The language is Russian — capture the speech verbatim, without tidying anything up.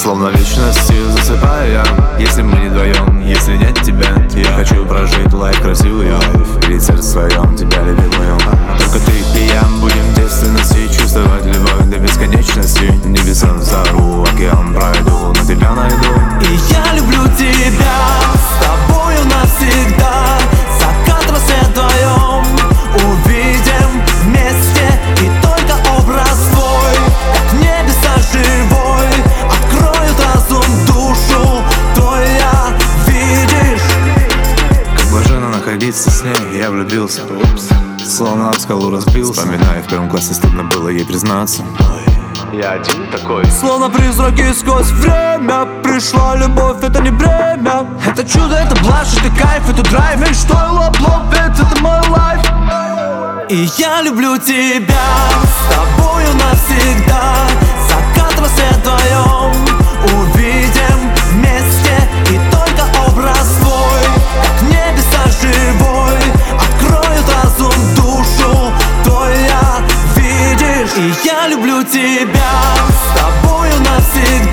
Словно вечностью засыпаю я, если мы не вдвоем, если нет тебя. Я хочу прожить лайф, красивый лайф, ведь сердце своем тебя любимую. Только ты и я будем девственности чувствовать любовь до бесконечности. Небеса взорву, океан пройду, но тебя найду. И я люблю тебя, с тобою навсегда. Закат, рассвет вдвоем увидим вместе. И только образ твой, как небеса живой, откроет разум, душу, то я видишь. Как блаженно находиться с ней, я влюбился. Словно об скалу разбился. Вспоминаю, в первом классе стыдно было ей признаться. Я один такой. Словно призраки сквозь время. Пришла любовь, это не бремя. Это чудо, это блажь, это кайф, это драйв. Эй, что я лобло, ведь это мой лайф. И я люблю тебя, с тобою навсегда. Закат, рассвет вдвоем увидим вместе. И только образ твой, как небеса живой, откроет разум, душу, то я видишь. И я люблю тебя, с тобою навсегда.